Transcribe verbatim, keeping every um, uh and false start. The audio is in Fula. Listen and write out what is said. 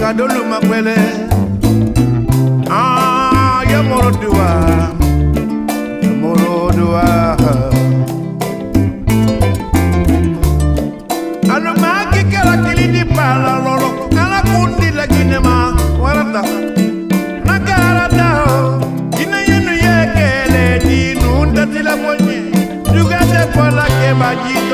kadolu makwele ah ya morodua morodua alo maki kala kilidi pala lolo kala kundi lagi nema warata nakara dao ina yenu yekele di nunda tila ponye juga se pola ke baji